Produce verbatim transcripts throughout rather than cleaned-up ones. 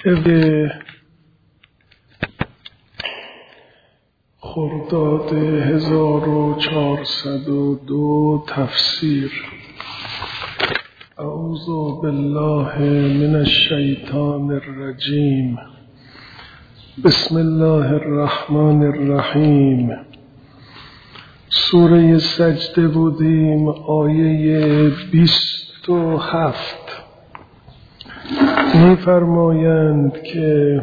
طبق خرداد هزار و چهارصد و دو تفسیر. اعوذ بالله من الشیطان الرجیم. بسم الله الرحمن الرحیم. سوره سجده بودیم، آیه بیست و هفت. می فرمایند که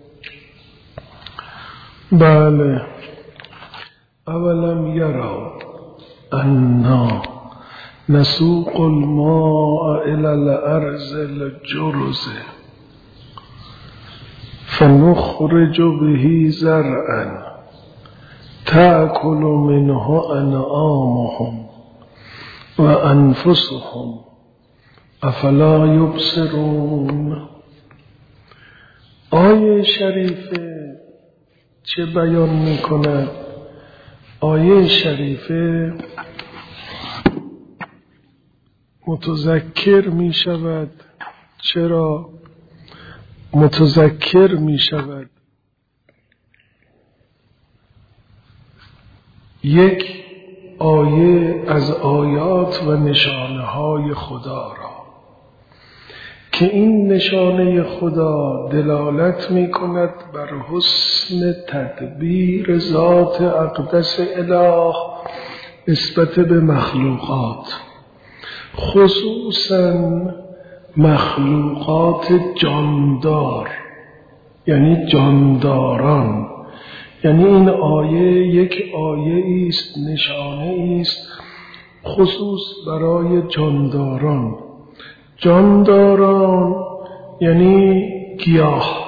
بله اولم یروا انا نسوق الماء الى الارض الجرز فنخرج به زرعا تأكل منه انعامهم وانفسهم افلا یبصرون. آیه شریفه چه بیان میکند؟ آیه شریفه متذکر میشود. چرا متذکر میشود؟ یک آیه از آیات و نشانه های خدا را که این نشانه خدا دلالت می کند بر حسن تدبیر ذات اقدس اله نسبت به مخلوقات، خصوصا مخلوقات جاندار، یعنی جانداران. یعنی این آیه یک آیه است، نشانه است خصوص برای جانداران. جانداران یعنی گیاه،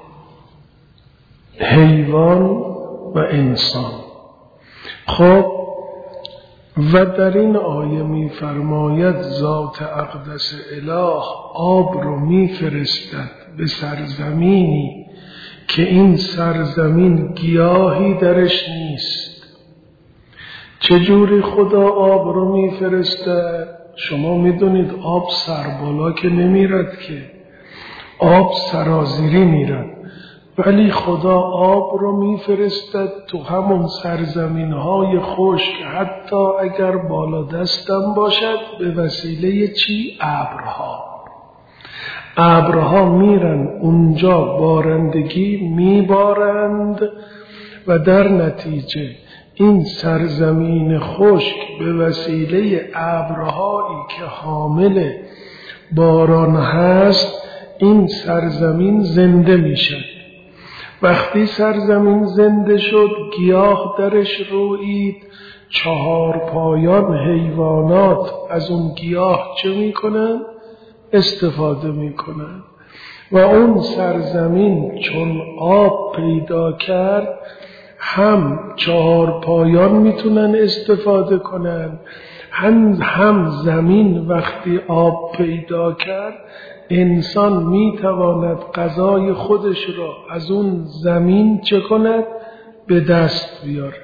حیوان و انسان. خب و در این آیه می فرماید ذات اقدس اله آب رو می فرستد به سرزمینی که این سرزمین گیاهی درش نیست. چجوری خدا آب رو می فرستد؟ شما میدونید آب سربالا که نمیرد، که آب سرازیری میرد، ولی خدا آب رو میفرستد تو همون سرزمین های خشک، حتی اگر بالا دستم باشد به وسیله چی؟ ابرها. ابرها میرن اونجا بارندگی میبارند و در نتیجه این سرزمین خشک به وسیله ابرهایی که حامل باران هست این سرزمین زنده میشه. وقتی سرزمین زنده شد گیاه درش رویید، چهار پایان حیوانات از اون گیاه چه میکنن؟ استفاده میکنن. و اون سرزمین چون آب پیدا کرد هم چهار پایان میتونن استفاده کنن، هم, هم زمین وقتی آب پیدا کرد انسان میتواند غذای خودش را از اون زمین چه کند؟ به دست بیاره.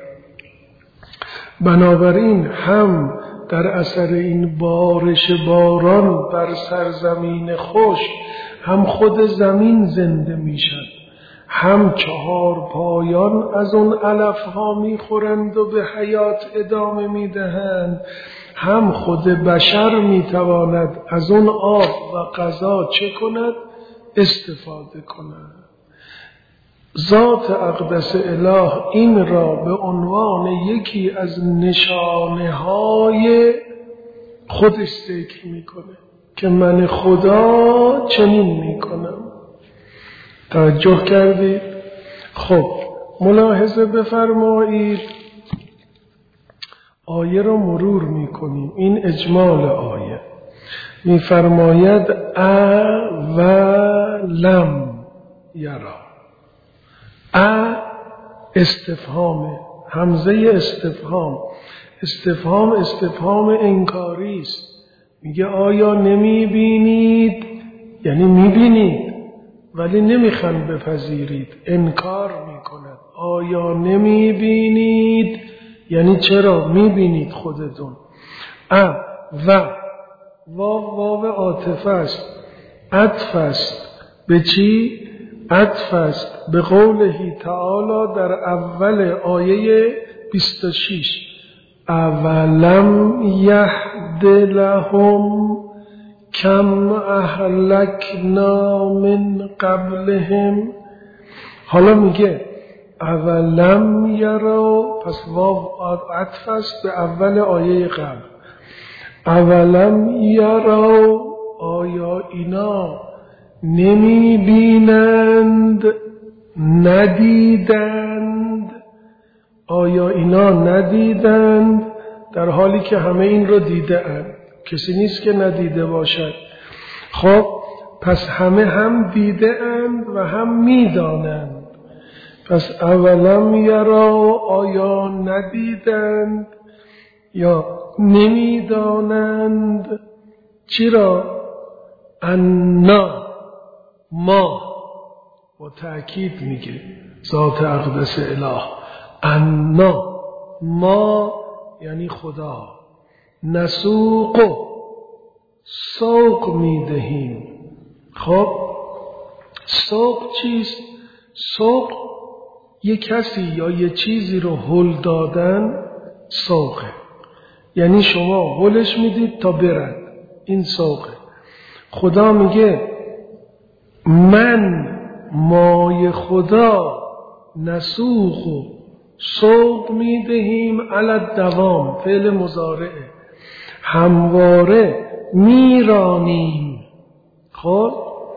بنابراین هم در اثر این بارش باران بر سرزمین خشک هم خود زمین زنده میشد، هم چهار پایان از اون علف ها میخورند و به حیات ادامه میدهند، هم خود بشر میتواند از اون آب و غذا چه کند؟ استفاده کند. ذات اقدس اله این را به عنوان یکی از نشانه های خودش ذکر میکنه که من خدا چنین میکنم. توجه کردید؟ خب ملاحظه بفرمایید، آیه رو مرور میکنیم. این اجمال آیه میفرماید اولم یرا. ا استفهام، همزه استفهام. استفهام استفهام انکاری است. میگه آیا نمیبینید؟ یعنی میبینید ولی نمیخوان بپذیرید، انکار میکند. آیا نمیبینید؟ یعنی چرا؟ میبینید خودتون. ا و واو واو عاطفه است، عطف است به چی؟ عطف است به قوله تعالی در اول آیه بیست و شش اولم یهد لهم کم اهلکنا من قبلهم. حالا میگه اولم یرا، پس واو عطف است به اول آیه قبل. اولم یرا، آیا اینا نمی بینند، ندیدند، آیا اینا ندیدند، در حالی که همه این رو دیده اند. کسی نیست که ندیده باشد. خب پس همه هم دیده اند و هم میدانند. پس اولم یرا، آیا ندیدند یا نمیدانند. چی را؟ انا، ما با تأکید میگه ذات اقدس اله، انا ما یعنی خدا، نسوق سوق میدهیم. خب سوق چیست؟ سوق یه کسی یا یه چیزی رو هل دادن سوقه، یعنی شما هلش میدید تا برد، این سوقه. خدا میگه من مای خدا نسوق و سوق میدهیم علی الدوام، فعل مضارعه، همواره میرانیم. خب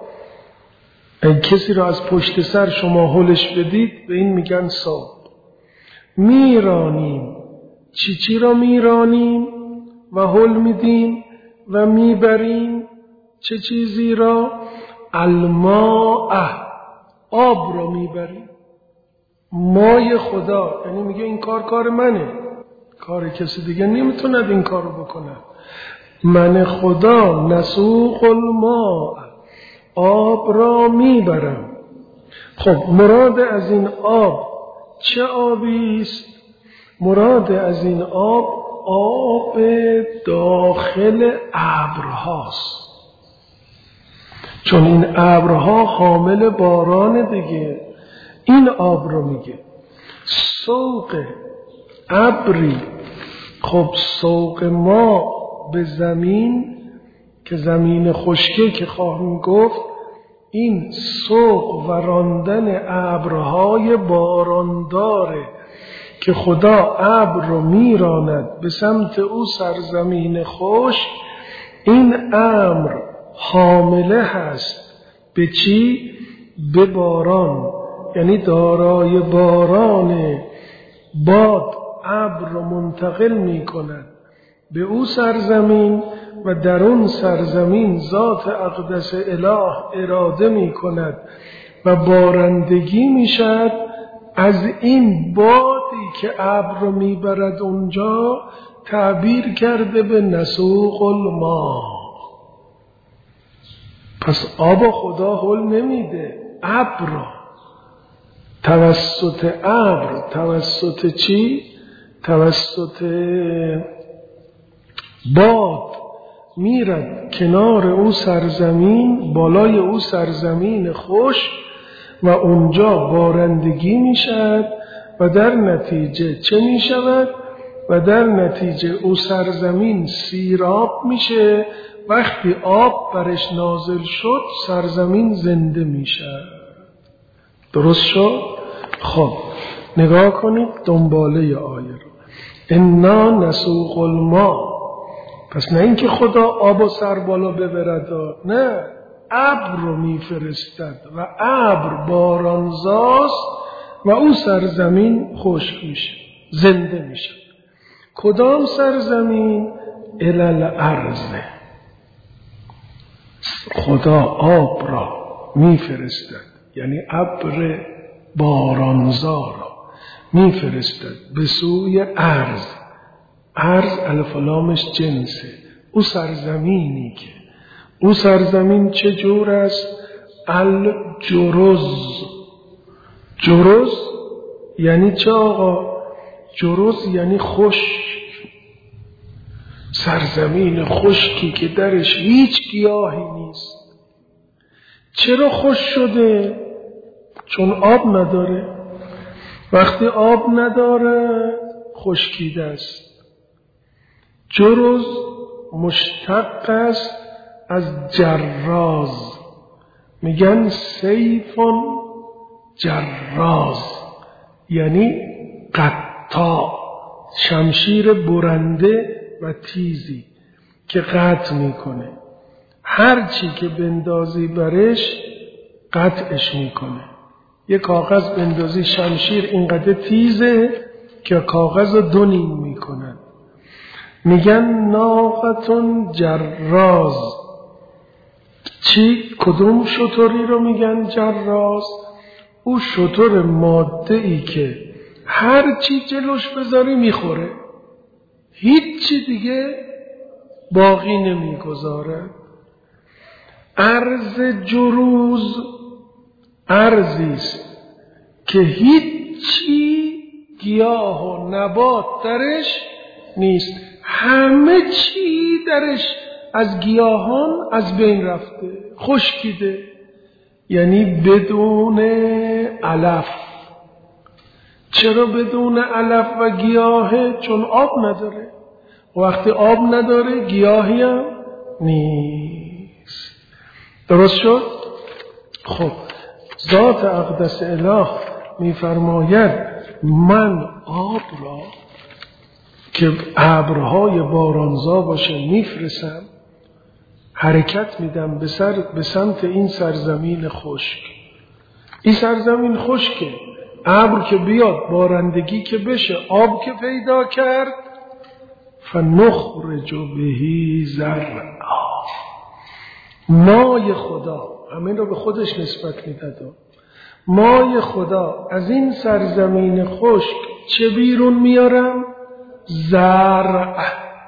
کسی را از پشت سر شما هلش بدید به این میگن سوق. میرانیم، چی چی را میرانیم و هل میدیم و میبریم؟ چه چیزی را؟ الماء، آب را میبریم. مای خدا یعنی میگه این کار کار منه، کار کسی دیگه نمیتوند این کار رو بکنه. من خدا نسوق الماء، آب را میبرم. خب مراد از این آب چه آبی است؟ مراد از این آب آب داخل ابرهاست، چون این ابرها حامل باران دیگه. این آب رو میگه سوق ابری. خب سوق ما به زمین که زمین خشکه که خواهیم گفت، این سوق و راندن ابرهای بارانداره که خدا ابر رو میراند به سمت او سرزمین خشک. این امر حامله هست به چی؟ به باران، یعنی دارای باران. باد ابر رو منتقل می کند به او سرزمین و در اون سرزمین ذات اقدس اله اراده می کند و بارندگی می شد. از این بادی که ابر رو می برد اونجا تعبیر کرده به نسوق الماء. پس آب خدا هل نمیده، ابر توسط ابر، توسط چی؟ توسط باد میرد کنار او سرزمین، بالای او سرزمین خشک و اونجا بارندگی میشد و در نتیجه چه میشود؟ و در نتیجه او سرزمین سیراب میشه. وقتی آب برش نازل شد سرزمین زنده میشه. درست شد؟ خب نگاه کنید دنباله آیه رو. انا نسوق الماء، پس نه اینکه خدا آب و سر بالا ببرد، نه، ابر رو میفرستد و ابر بارانزاست و اون سرزمین خشک میشه، زنده میشه. کدام سرزمین؟ الال ارض. خدا آب را میفرستد، یعنی ابر بارانزا را میفرستد به سوی ارض. ارض الف و لامش جنسه، او سرزمینی که او سرزمین چه جور است؟ الجرز. جرز یعنی چه آقا؟ جرز یعنی خشک، سرزمین خشکی که درش هیچ گیاهی نیست. چرا خشک شده؟ چون آب نداره. وقتی آب نداره خشکیده است. جرز مشتق است از جراز، میگن سیفون جراز، یعنی قطاع، شمشیر برنده و تیزی که قطع میکنه. هر چی که بندازی برش قطعش میکنه. یه کاغذ بندازی شمشیر اینقدر تیزه که کاغذ رو دو نیم میکنن. میگن ناقتون جراز. چی؟ کدوم شتری رو میگن جراز؟ او شتر ماده ای که هر چی جلوش بذاری میخوره، هیچ چی دیگه باقی نمیگذاره. ارز جروز ارزیست که هیچی گیاه و نبات درش نیست، همه چی درش از گیاهان از بین رفته، خشکیده، یعنی بدون علف. چرا بدون علف و گیاهه؟ چون آب نداره. وقتی آب نداره گیاهی هم نیست. درست شد؟ خب ذات اقدس اله میفرماید من آب را که ابرهای بارانزا باشه میفرستم، حرکت میدم به سر به سمت این سرزمین خشک. این سرزمین خشکه، ابر که بیاد، بارندگی که بشه، آب که پیدا کرد، فنخرج بهی زرعا. مای خدا، همین رو به خودش نسبت میداد. مای خدا از این سرزمین خشک چه بیرون میارم؟ زرع.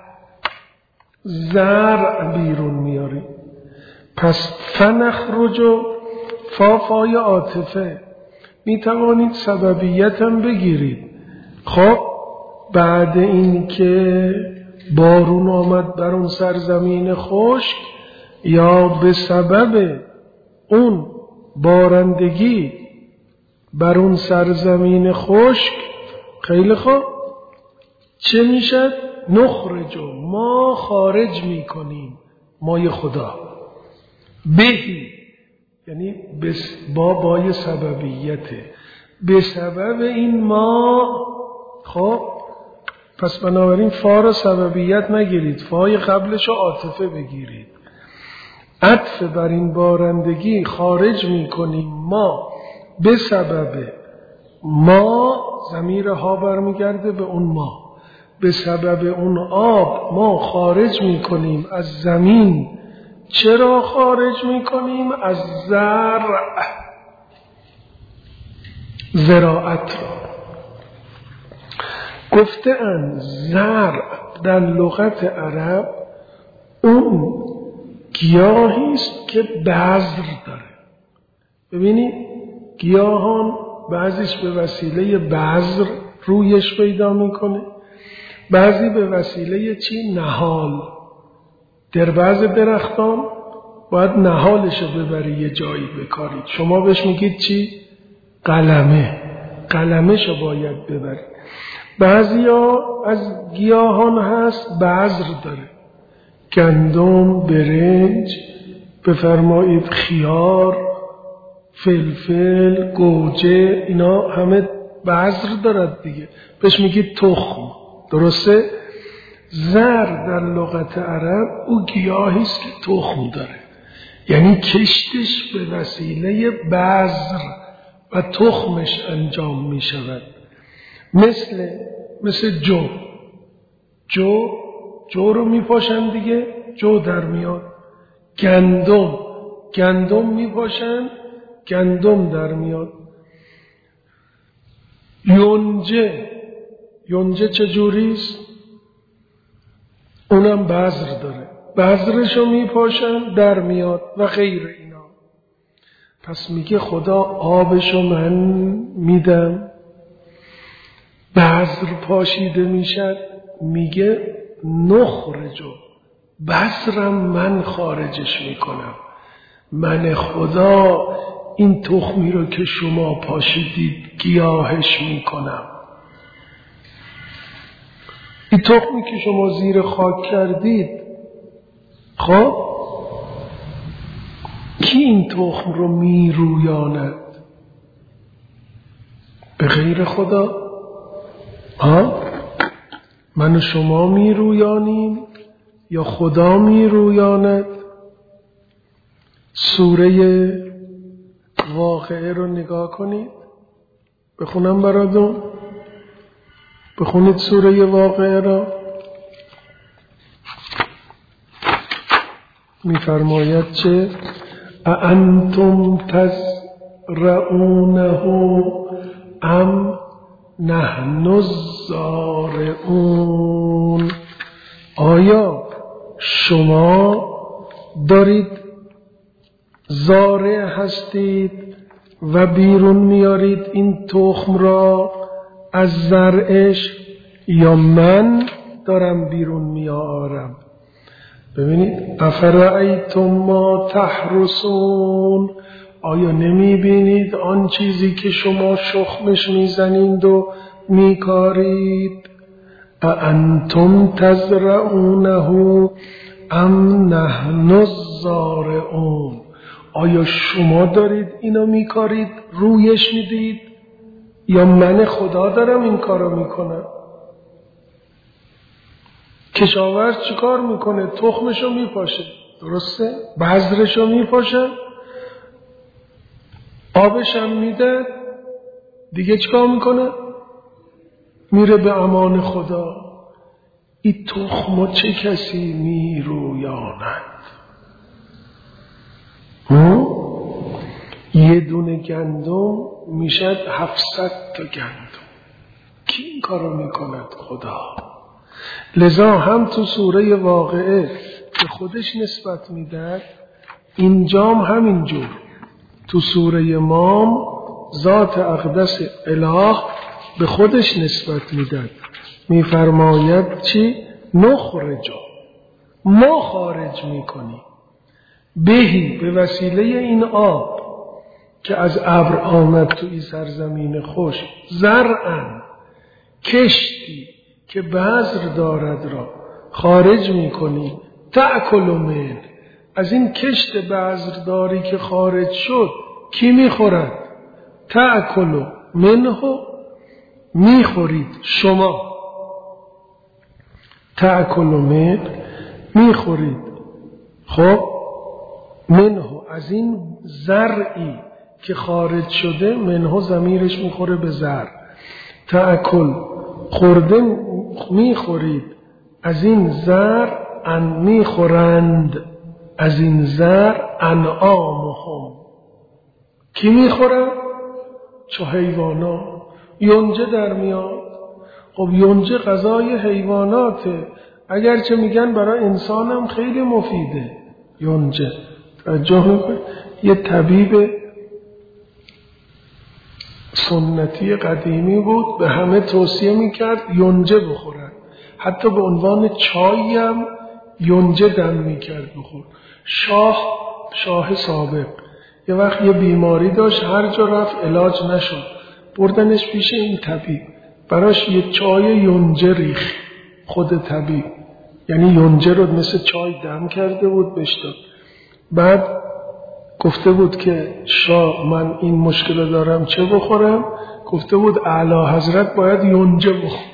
زرع بیرون میاریم. پس فنخرج فافای عاطفه، می توانید سببیت هم بگیرید. خب بعد این که بارون آمد بر اون سرزمین خشک، یا به سبب اون بارندگی بر اون سرزمین خشک، خیلی خوب چه میشد؟ نخرج، ما خارج میکنیم مای خدا، بهی یعنی با بای سببیته، به سبب این ما. خب پس بنابراین فا را سببیت نگیرید، فای قبلش رو عاطفه بگیرید. عطف بر این بارندگی خارج میکنیم ما به سبب ما، ضمیر ها برمیگرده به اون ما، به سبب اون آب ما خارج میکنیم از زمین. چرا خارج میکنیم؟ از زرع، زراعت را. گفته ان زرع در لغت عرب اون گیاهی است که بذر داره. ببینید گیاهان بعضیش به وسیله بذر رویش پیدا میکنه، بعضی به وسیله چی؟ نهال. در بعض درختان باید نهالشو ببری یه جایی بکارید، شما بهش میگید چی؟ قلمه. قلمشو باید ببرید. بعضی ها از گیاهان هست بذر داره، گندم، برنج، بفرمایید خیار، فلفل، گوجه، اینا همه بذر دارد دیگه، بهش میگید تخم. درسته؟ زر در لغت عرب او گیاهی است که تخم داره، یعنی کشتش به وسیله بذر و تخمش انجام می شود. مثل مثل جو جو جو رو می پاشن دیگه، جو در میاد. گندم گندم می پاشن، گندم در میاد. یونجه یونجه چجوریست؟ اونم بذر داره، بذرشو می پاشن در میاد و غیر اینا. پس میگه خدا آبشو من میدم، بذر پاشیده میشد، میگه نخرجو، بذرم من خارجش میکنم. من خدا این تخمی رو که شما پاشیدید گیاهش میکنم. این تخمی که شما زیر خاک کردید، خب کی این تخم رو میرویاند؟ به غیر خدا؟ ها؟ من و شما میرویانیم یا خدا میرویاند؟ سوره واقعه رو نگاه کنید. بخونم براتون. بخونید سوره واقعه را. میفرماید چه؟ اانتم تزرعونه ام نحن الزارعون. آیا شما دارید زارع هستید و بیرون میارید این تخم را از زرعش، یا من دارم بیرون میارم؟ ببینید، افرأیتم ما تحرسون. آیا نمی بینید آن چیزی که شما شخمش میزنید و میکارید؟ اانتم تزرعونه ام نحن الزارعون. آیا شما دارید اینو میکارید، رویش میدید، یا من خدا دارم این کارو میکنم؟ کشاورز چی کار میکنه؟ تخمشو میپاشه، درسته؟ بذرشو میپاشه، آبشم میده، دیگه چی کار میکنه؟ میره به امان خدا. این تخمو چه کسی میرویاند؟ یه دونه گندم میشد هفتصد تا گندم. کی این کارو میکند؟ خدا. لذا هم تو سوره واقعه به خودش نسبت میداد، اینجام همینجور. تو سوره مام ذات اقدس اله به خودش نسبت میداد، میفرماید چی؟ نخرجو، ما خارج میکنی بهی، به وسیله این آب که از ابر آمد تو این سرزمین خوش، زرعن، کشتی که بذر دارد را خارج میکنی، تأکل من، از این کشت بذرداری که خارج شد کی میخورد؟ تأکل منه، میخورید شما. تأکل من، میخورید. خب منه، از این زرعی که خارج شده، منه ضمیرش میخوره به زرع. تأکل، خورده میخورید، از این زرع ان میخورند، از این زرع انعامهم. کی میخورند؟ چو حیوانات. یونجه در میاد. خب یونجه غذای حیواناته، اگرچه میگن برای انسانم خیلی مفیده یونجه. توجه میکنید؟ یه طبیب سنتی قدیمی بود، به همه توصیه میکرد یونجه بخورن، حتی به عنوان چایی هم یونجه دم میکرد بخور. شاه شاه سابق یه وقت یه بیماری داشت، هر جا رفت علاج نشد، بردنش پیش این طبیب، براش یه چای یونجه ریخت. خود طبیب یعنی یونجه رو مثل چای دم کرده بود بهش داد. بعد گفته بود که شاه من این مشکل دارم، چه بخورم؟ گفته بود اعلی حضرت باید یونجه بخور.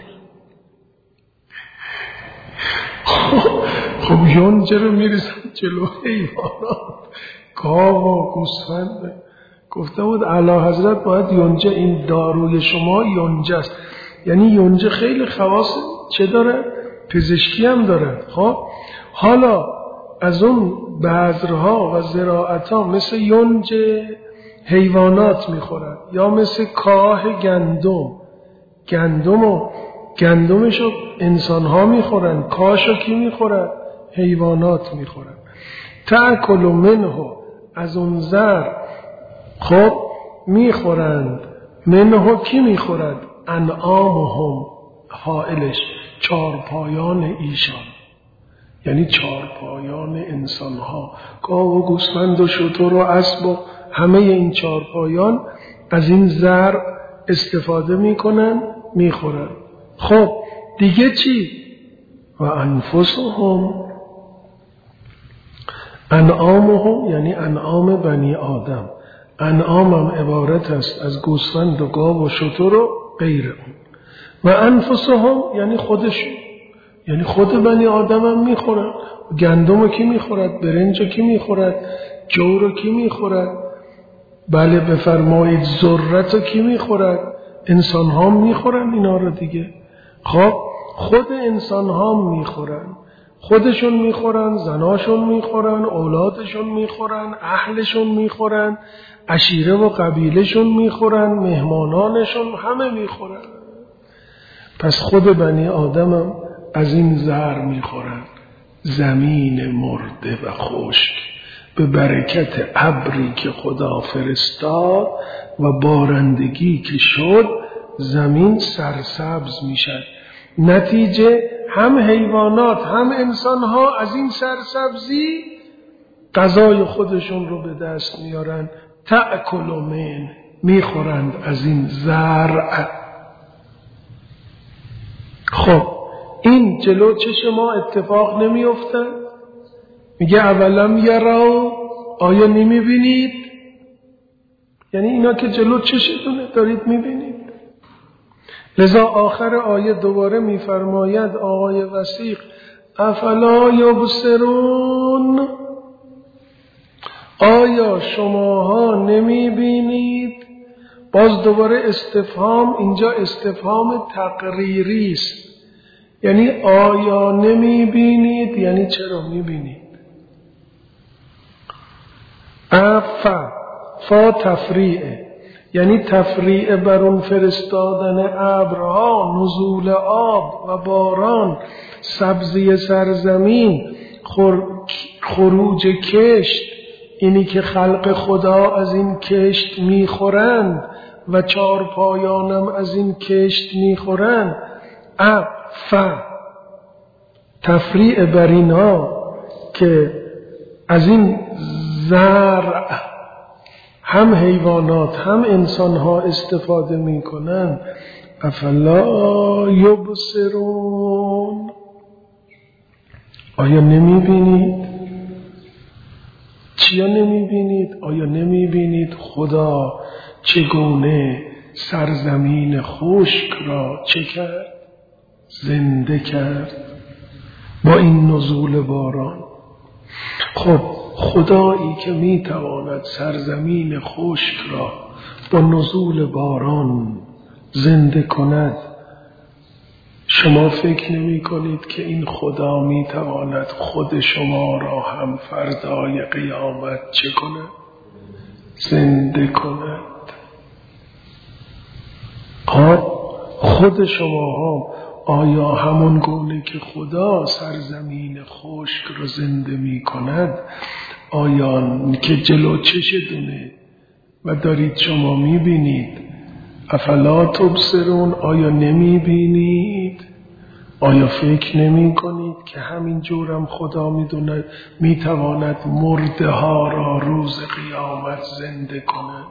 خب یونجه رو میرسن جلو حیوانات، گاو و گوسفند. گفته بود اعلی حضرت باید یونجه، این داروی شما یونجه است. یعنی یونجه خیلی خواص چه داره؟ پزشکی هم داره. خب حالا از اون بذرها و زراعتها مثل یونجه حیوانات میخورن، یا مثل کاه گندم، گندم و گندمشو انسانها میخورن، کاشو کی میخورن؟ حیوانات میخورن. تأکل منه، از اون زر خب میخورند. منه کی میخورد؟ انعامهم، حائلش چارپایان ایشان، یعنی چارپایان انسان ها، گاو و گوسفند و شتر و اسب و همه این چهارپایان از این زرع استفاده میکنن میخورن. خب دیگه چی؟ و انفسهم، انعامهم یعنی انعام بنی آدم. انعام هم عبارت است از گوسفند و گاو و شتر و غیر اون. و انفسهم یعنی خودشون، یعنی خود بنی آدم هم میخورن. گندم رو کی میخورد؟ برنج رو کی میخورد؟ جو رو کی میخورد؟ بله بفرمایید ذرت رو کی میخورد؟ انسان ها میخورن اینا رو دیگه. خب خود انسان ها میخورن، خودشون میخورن، زناشون میخورن، اولادشون میخورن، اهلشون میخورن، عشیره و قبیلشون میخورن، مهمانانشون همه میخورن. پس خود بنی آدمم از این زرع میخورن. زمین مرده و خشک به برکت ابری که خدا فرستاد و بارندگی که شد زمین سرسبز میشد. نتیجه هم حیوانات هم انسانها از این سرسبزی غذای خودشون رو به دست میارن. تأکل من، میخورند از این زرع. خب این جلو چشم ما اتفاق نمیافتد؟ میگه اولم یراو، آیا نمیبینید؟ یعنی اینا که جلو چشتونه دارید میبینید. لذا آخر آیه دوباره میفرماید آقای وثیق افلا یبصرون، آیا شماها نمیبینید؟ باز دوباره استفهام، اینجا استفهام تقریری است. یعنی آیا نمیبینید یعنی چرا میبینید؟ افا فا تفریعه، یعنی تفریع بر اون فرستادن ابرها، نزول آب و باران، سبزی سرزمین، خروج کشت، اینی که خلق خدا از این کشت میخورند و چار پایانم از این کشت میخورند. افا تفریع بر اینها که از این زرع هم حیوانات هم انسانها استفاده میکنن. افلا یبصرون، آیا نمیبینید؟ چیا نمیبینید؟ آیا نمیبینید خدا چگونه سرزمین خشک را چه کرد؟ زنده کرد با این نزول باران. خب خدایی که میتواند سرزمین خشک را با نزول باران زنده کند، شما فکر نمی کنید که این خدا میتواند خود شما را هم فردای قیامت چه کند؟ زنده کند. خب خود شما ها آیا همون گونه که خدا سرزمین خشک را زنده می کند، آیا که جلو چشتونه و دارید شما می بینید؟ افلا تبصرون، آیا نمی بینید؟ آیا فکر نمی کنید که همین جورم خدا می دونه می تواند مرده ها را روز قیامت زنده کند؟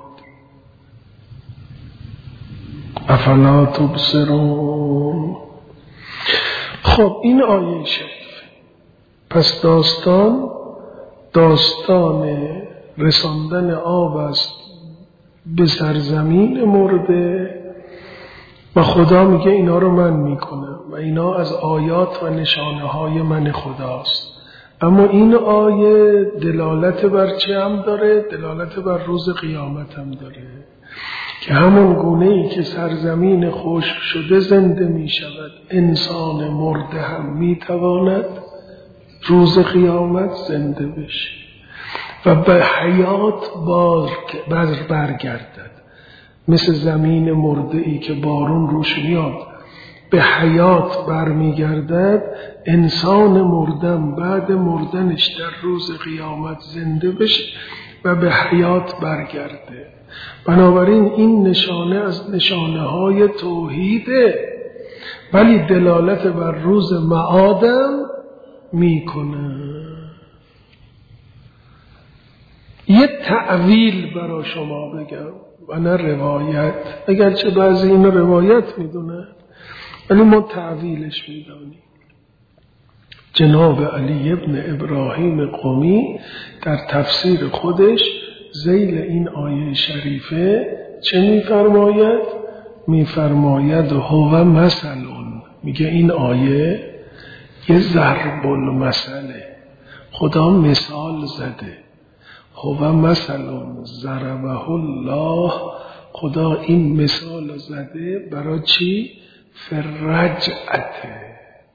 افلا تبصرون. خب این آیه شریف. پس داستان داستان رساندن آب است به سرزمین مرده و خدا میگه اینا رو من میکنم و اینا از آیات و نشانه های من خداست. اما این آیه دلالت بر چه هم داره؟ دلالت بر روز قیامت هم داره که همون گونه‌ای که سرزمین خشک شده زنده می شود، انسان مرده هم می تواند روز قیامت زنده بشه و به حیات باز برگردد. مثل زمین مرده‌ای که بارون روش میاد به حیات برمیگردد، انسان مردم بعد مردنش در روز قیامت زنده بشه و به حیات برگرده. بنابراین این نشانه از نشانه های توحیده، ولی دلالت بر روز معادم میکنه. یه تعویل برای شما بگم و نه روایت، اگرچه بعضی اینو روایت میدونن ولی ما تعویلش میدانیم. جناب علی ابن ابراهیم قمی در تفسیر خودش ذیل این آیه شریفه چه میفرماید؟ میفرماید هو مثلون، میگه این آیه یه ضرب المثله، خدا مثال زده. هو مثلون ضربه الله، خدا این مثال زده برای چی؟ فرجعته.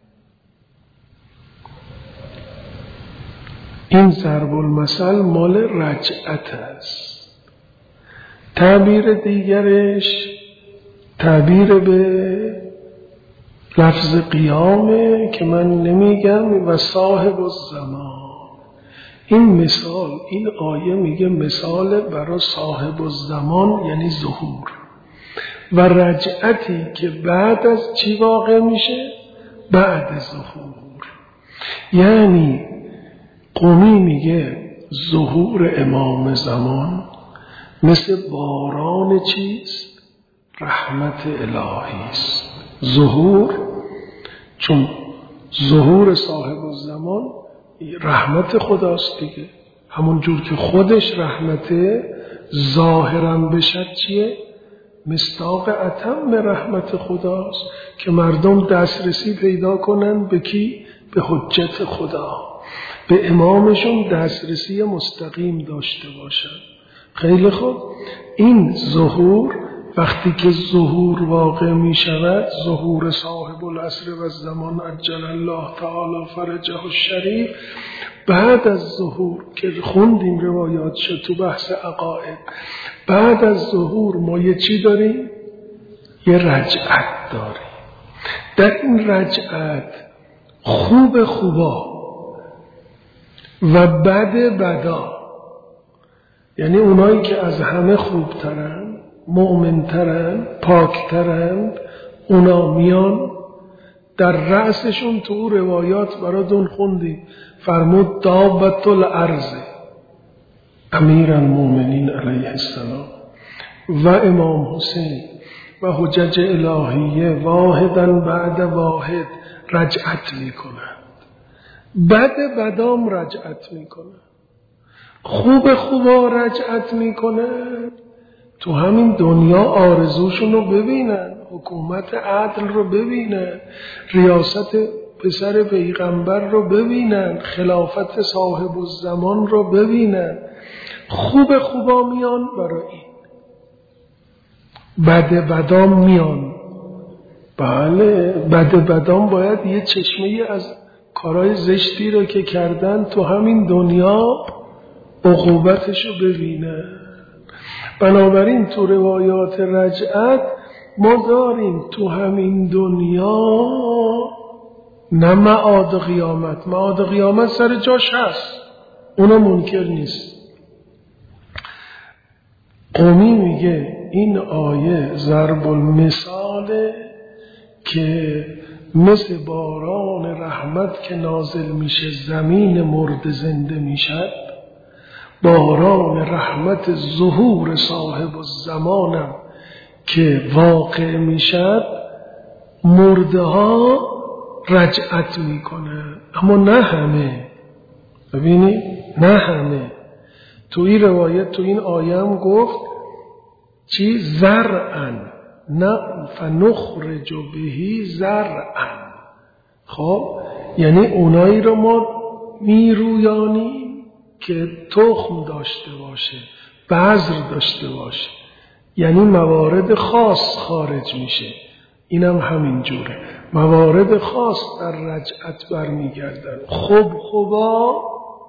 این ضرب المثل مال رجعت است. تعبیر دیگرش تعبیر به لفظ قیامه که من نمیگم و صاحب الزمان. این مثال، این آیه میگه مثال برای صاحب الزمان یعنی ظهور، و رجعتی که بعد از چی واقع میشه؟ بعد ظهور. یعنی قمی میگه ظهور امام زمان مثل باران چیست؟ رحمت الهی است. ظهور، چون ظهور صاحب الزمان رحمت خداست دیگه، همون جور که خودش رحمته ظاهرا بشد چیه؟ مصداق اتم رحمت خداست که مردم دسترسی پیدا کنن به کی؟ به حجت خدا، به امامشون دسترسی مستقیم داشته باشن. خیلی خوب، این ظهور وقتی که ظهور واقع می شود، ظهور صاحب العصر و الزمان عجل الله تعالی فرجه الشریف، بعد از ظهور که خوندیم روایات شد تو بحث عقاید، بعد از ظهور ما یه چی داریم؟ یه رجعت داریم. در این رجعت خوب خوبا و بد بدا، یعنی اونایی که از همه خوبترن، مؤمنترن، پاکترن، اونا میان در رأسشون. تو روایات براتون خوندیم فرمود دابت الارض امیر المؤمنین علیه السلام و امام حسین و حجج الهیه واحداً بعد واحد رجعت میکنند. بد بدام رجعت میکنند، خوب خوبا رجعت میکنند. تو همین دنیا آرزوشون رو ببینن، حکومت عدل رو ببینن، ریاست پسر پیغمبر رو ببینن، خلافت صاحب الزمان رو ببینن. خوب خوبا میان برای این، بد بدام میان. بله، بد بدام باید یه چشمه از کارهای زشتی رو که کردن تو همین دنیا عقوبتش رو ببینن. بنابراین تو روایات رجعت ما داریم تو همین دنیا، نه معاد قیامت. معاد قیامت سر جاش هست، اونا منکر نیست. قمی میگه این آیه ضرب المثاله که مثل باران رحمت که نازل میشه زمین مرد زنده میشد، باران رحمت ظهور صاحب الزمانم که واقع میشد، مرده ها رجعت میکنه. اما نه همه. ببینی، نه همه. تو این روایت تو این آیه هم گفت چی؟ زرعن، نه فنخرج بهی زرعن. خب یعنی اونایی رو ما میرویانیم که تخم داشته باشه، بذر داشته باشه، یعنی موارد خاص خارج میشه. اینم همین جوره، موارد خاص در رجعت برمیگردن، خوب خوبا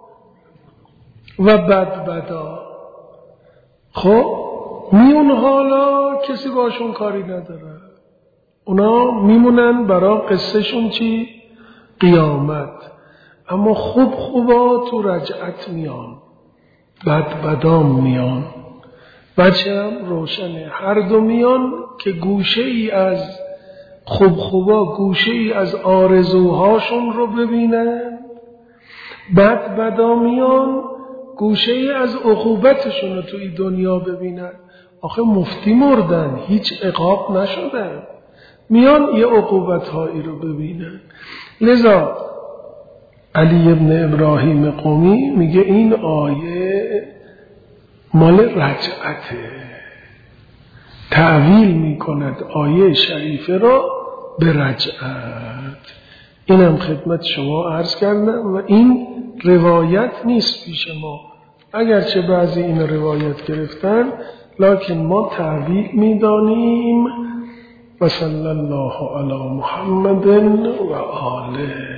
و بد بدا. خب میون حالا کسی باشون کاری نداره، اونا میمونن برای قصه شون چی؟ قیامت. اما خوب خوبا تو رجعت میان، بد بدام میان. بچه هم روشنه، هر دو میان که گوشه ای از خوب خوبا گوشه ای از آرزوهاشون رو ببینن، بد بدا میان گوشه ای از عقوبتشون رو توی دنیا ببینن. آخه مفتی مردن، هیچ عقاب نشدن، میان یه عقوبت هایی رو ببینن. لذا علی ابن ابراهیم قمی میگه این آیه مال رجعته، تعویل میکند آیه شریفه را به رجعت. اینم خدمت شما عرض کردم و این روایت نیست پیش ما، اگرچه بعضی این روایت گرفتن لکن ما تعویل میدانیم. و صلی الله علی محمد و آله.